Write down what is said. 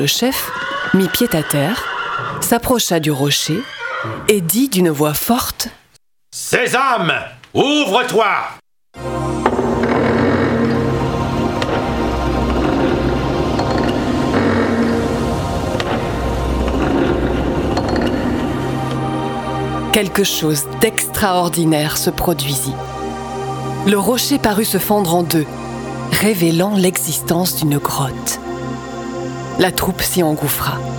Le chef mit pied à terre, s'approcha du rocher et dit d'une voix forte : « Sésame, ouvre-toi !» Quelque chose d'extraordinaire se produisit. Le rocher parut se fendre en deux, révélant l'existence d'une grotte. La troupe s'y engouffra.